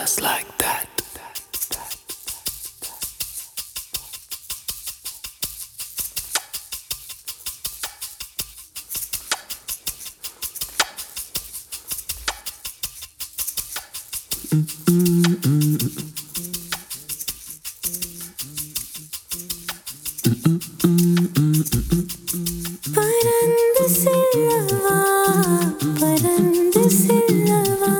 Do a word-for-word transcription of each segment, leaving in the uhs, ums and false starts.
Just like that. பறந்து செல்லவா பறந்து செல்லவா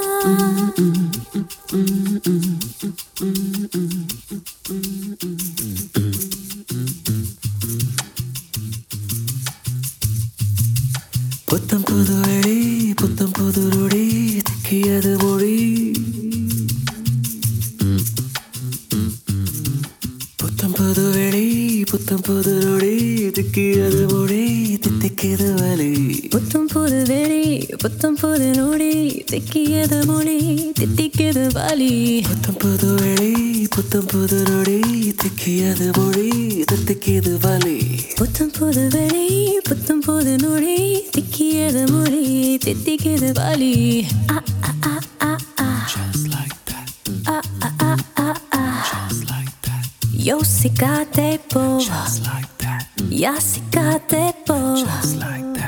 புத்தம் புது வெளி புத்தம் புது நொடி திக்கியது மொழி புத்தம் புது வெளி புத்தம் புது நொடி திக்கியது மொழி தித்திக்கிது வலி புத்தம் புது வெளி புத்தம் புது நொடி திக்கியது மொழி தித்திக்கிது வலி புத்தம் புது வெளி புத்தம் புது நொடி திக்கியது மொழி தித்திக்கிது வலி புத்தம் புது வெளி புத்தம் புது நொடி திக்கியது மொழி தித்திக்கிது வலி ஆ ஆ ஆ ஆ ஆ Just like that. Ah ah ah ah ah Just like that. யோசிக்காதே போ Just like that. யாசிக்காதே போ Just like that.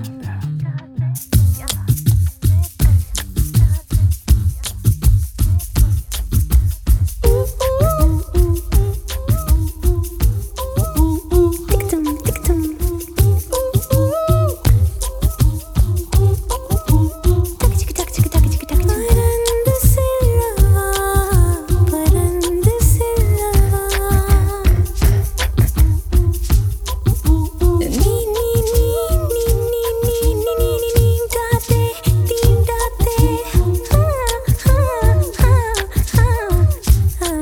டிக்டும் டிக்டும் டக் டக் டக் டக் டக் டக் பறந்து செல்லவா பறந்து செல்லவா நீ நீ நீ நீ நீ நீ நீ நீ நீ நீங்காதே தீண்டாதே ஆ ஆ ஆ ஆ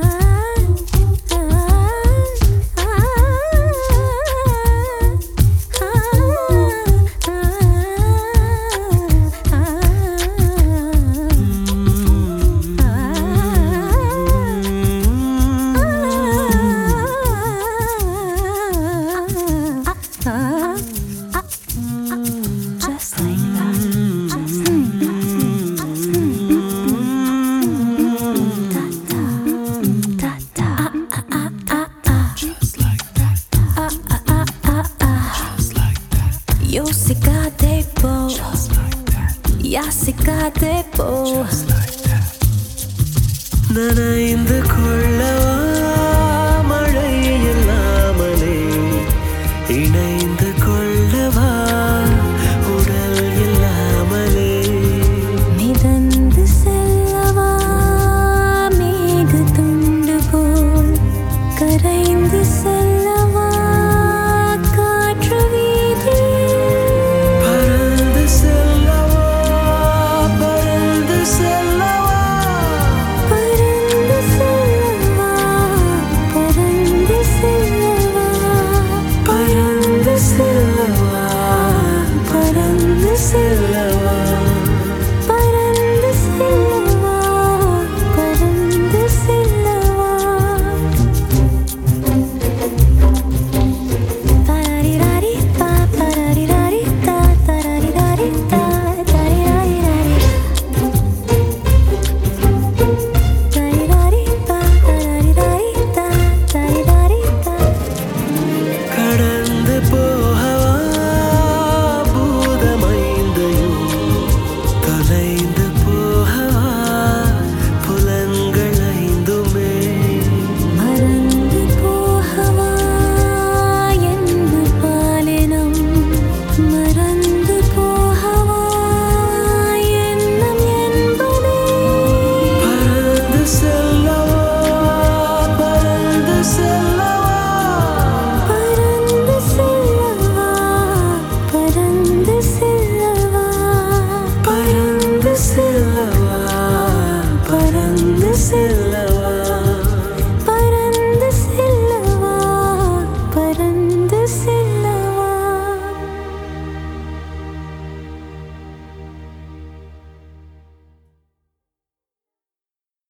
Just like that. Just da da da da da. Just like that. Just like that. யோசிக்காதே போ Just like that. யாசிக்காதே போ Just like that. நனைந்து கொள்ளவா மழை இல்லாமலே இணைந்து கொள்ளவா உடல் இல்லாமலே மிதந்து செல்லவா மேக துண்டு போல் கரைந்து செல்லவா காற்று வீதி பறந்து செல்லவா பறந்து செல்லவா பறந்து செல்லவா பறந்து செல்லவா பறந்து செல்லவா பறந்து செல்லவா